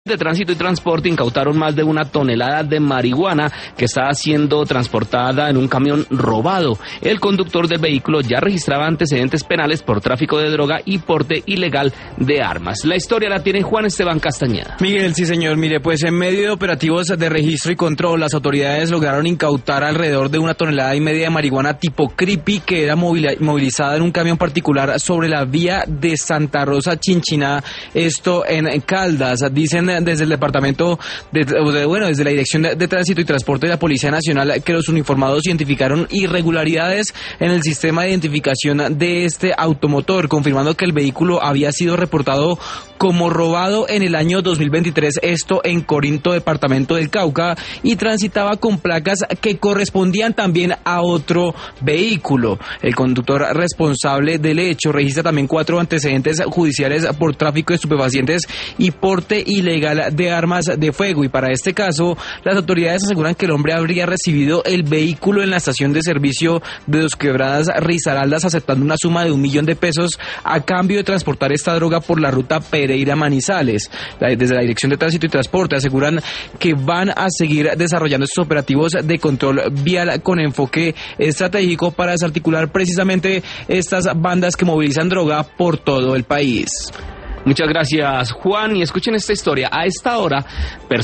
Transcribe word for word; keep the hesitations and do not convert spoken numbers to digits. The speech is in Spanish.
de Tránsito y Transporte incautaron más de una tonelada de marihuana que estaba siendo transportada en un camión robado. El conductor del vehículo ya registraba antecedentes penales por tráfico de droga y porte ilegal de armas. La historia la tiene Juan Esteban Castañeda. Miguel, sí señor, mire, pues en medio de operativos de registro y control, las autoridades lograron incautar alrededor de una tonelada y media de marihuana tipo creepy que era movilizada en un camión particular sobre la vía de Santa Rosa Chinchiná, esto en Caldas. Dicen desde el departamento, de, de, bueno, desde la Dirección de, de Tránsito y Transporte de la Policía Nacional que los uniformados identificaron irregularidades en el sistema de identificación de este automotor, confirmando que el vehículo había sido reportado como robado en el año dos mil veintitrés, esto en Corinto, departamento del Cauca, y transitaba con placas que correspondían también a otro vehículo. El conductor responsable del hecho registra también cuatro antecedentes judiciales por tráfico de estupefacientes y porte ilegal de armas de fuego, y para este caso las autoridades aseguran que el hombre habría recibido el vehículo en la estación de servicio de Dos Quebradas Risaraldas, aceptando una suma de un millón de pesos a cambio de transportar esta droga por la ruta Pereira Manizales. Desde la Dirección de Tránsito y Transporte aseguran que van a seguir desarrollando estos operativos de control vial con enfoque estratégico para desarticular precisamente estas bandas que movilizan droga por todo el país. Muchas gracias, Juan, y escuchen esta historia. A esta hora,